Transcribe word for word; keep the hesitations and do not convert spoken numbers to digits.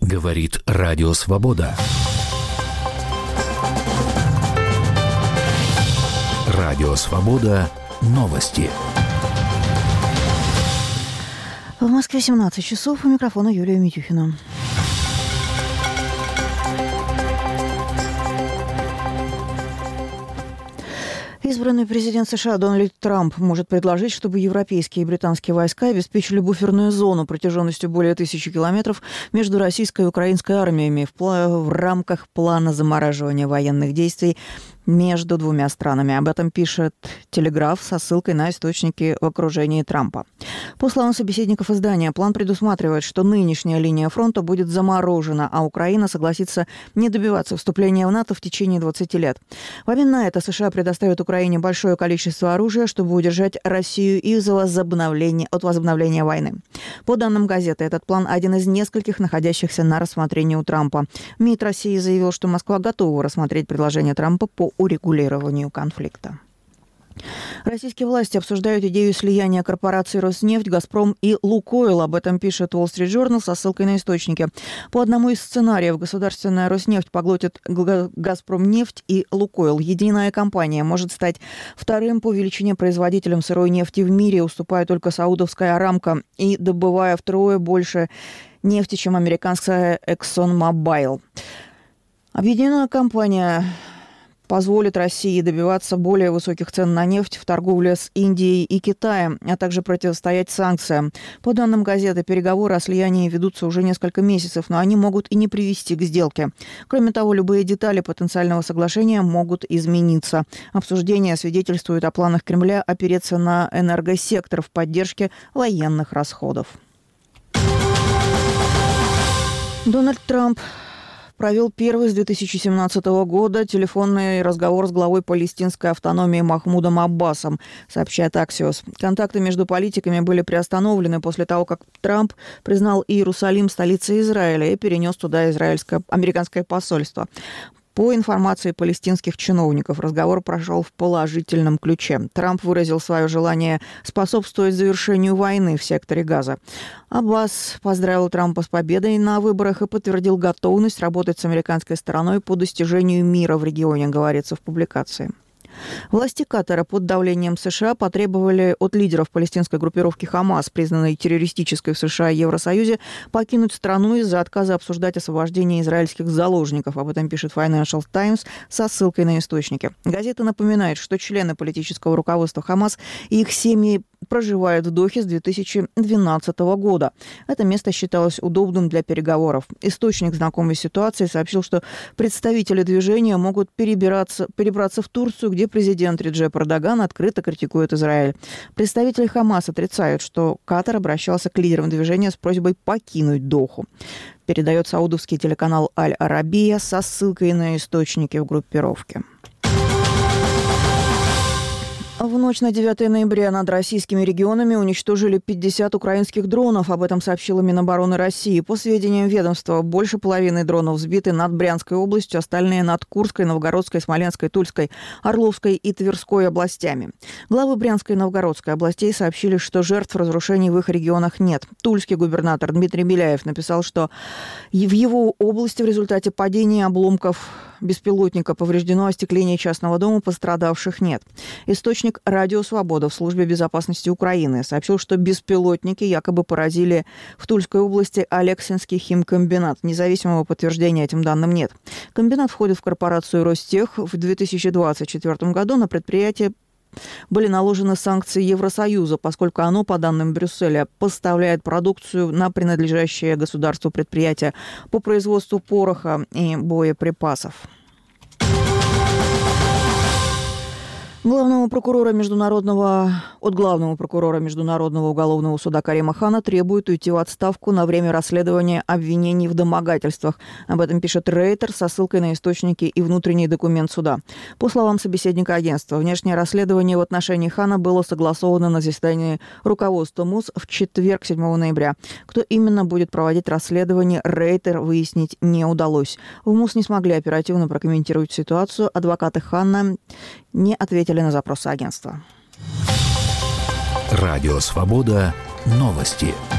Говорит Радио Свобода. Радио Свобода. Новости. В Москве семнадцать часов. У микрофона Юлия Митюхина. Избранный президент США Дональд Трамп может предложить, чтобы европейские и британские войска обеспечили буферную зону протяженностью более тысячи километров между российской и украинской армиями в, пла- в рамках плана замораживания военных действий между двумя странами. Об этом пишет «Телеграф» со ссылкой на источники в окружении Трампа. По словам собеседников издания, план предусматривает, что нынешняя линия фронта будет заморожена, а Украина согласится не добиваться вступления в НАТО в течение двадцати лет. В обмен на это США предоставят Украине большое количество оружия, чтобы удержать Россию и за возобновление, от возобновления войны. По данным газеты, этот план один из нескольких, находящихся на рассмотрении у Трампа. МИД России заявил, что Москва готова рассмотреть предложение Трампа по урегулированию конфликта. Российские власти обсуждают идею слияния корпораций «Роснефть», «Газпром» и «Лукойл». Об этом пишет Wall Street Journal со ссылкой на источники. По одному из сценариев государственная «Роснефть» поглотит «Газпромнефть» и «Лукойл». Единая компания может стать вторым по величине производителем сырой нефти в мире, уступая только Саудовская Арамко и добывая втрое больше нефти, чем американская ExxonMobil. Объединенная компания позволит России добиваться более высоких цен на нефть в торговле с Индией и Китаем, а также противостоять санкциям. По данным газеты, переговоры о слиянии ведутся уже несколько месяцев, но они могут и не привести к сделке. Кроме того, любые детали потенциального соглашения могут измениться. Обсуждения свидетельствуют о планах Кремля опереться на энергосектор в поддержке военных расходов. Дональд Трамп провел первый с две тысячи семнадцатого года телефонный разговор с главой палестинской автономии Махмудом Аббасом, сообщает Axios. Контакты между политиками были приостановлены после того, как Трамп признал Иерусалим столицей Израиля и перенес туда израильское, американское посольство. По информации палестинских чиновников, разговор прошел в положительном ключе. Трамп выразил свое желание способствовать завершению войны в секторе Газа. Аббас поздравил Трампа с победой на выборах и подтвердил готовность работать с американской стороной по достижению мира в регионе, говорится в публикации. Власти Катара под давлением США потребовали от лидеров палестинской группировки «Хамас», признанной террористической в США и Евросоюзе, покинуть страну из-за отказа обсуждать освобождение израильских заложников. Об этом пишет Financial Times со ссылкой на источники. Газета напоминает, что члены политического руководства «Хамас» и их семьи проживают в Дохе с две тысячи двенадцатого года. Это место считалось удобным для переговоров. Источник, знакомый с ситуацией, сообщил, что представители движения могут перебираться, перебраться в Турцию, где президент Реджеп Эрдоган открыто критикует Израиль. Представители Хамас отрицают, что Катар обращался к лидерам движения с просьбой покинуть Доху. Передает саудовский телеканал Аль-Арабия со ссылкой на источники в группировке. В ночь на девятое ноября над российскими регионами уничтожили пятьдесят украинских дронов. Об этом сообщила Минобороны России. По сведениям ведомства, больше половины дронов сбиты над Брянской областью, остальные над Курской, Новгородской, Смоленской, Тульской, Орловской и Тверской областями. Главы Брянской и Новгородской областей сообщили, что жертв разрушений в их регионах нет. Тульский губернатор Дмитрий Беляев написал, что в его области в результате падения обломков беспилотника повреждено остекление частного дома, пострадавших нет. Источник «Радио Свобода» в службе безопасности Украины сообщил, что беспилотники якобы поразили в Тульской области Алексинский химкомбинат. Независимого подтверждения этим данным нет. Комбинат входит в корпорацию «Ростех». В две тысячи двадцать четвёртом году на предприятие были наложены санкции Евросоюза, поскольку оно, по данным Брюсселя, поставляет продукцию на принадлежащее государству предприятия по производству пороха и боеприпасов. Главного прокурора международного, от главного прокурора Международного уголовного суда Карима Хана требуют уйти в отставку на время расследования обвинений в домогательствах. Об этом пишет Рейтер со ссылкой на источники и внутренний документ суда. По словам собеседника агентства, внешнее расследование в отношении Хана было согласовано на заседании руководства МУС в четверг, седьмого ноября. Кто именно будет проводить расследование, Рейтер выяснить не удалось. В МУС не смогли оперативно прокомментировать ситуацию. Адвокаты Хана не ответили на запросы агентства. Радио Свобода. Новости.